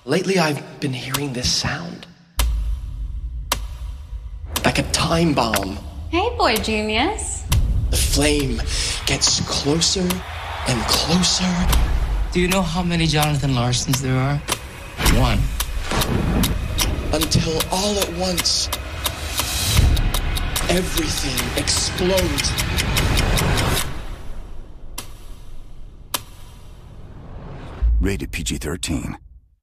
Lately, I've been hearing this sound. Like a time bomb. Hey, boy genius. The flame gets closer and closer. Do you know how many Jonathan Larsons there are? One. Until all at once, everything explodes. Rated PG-13.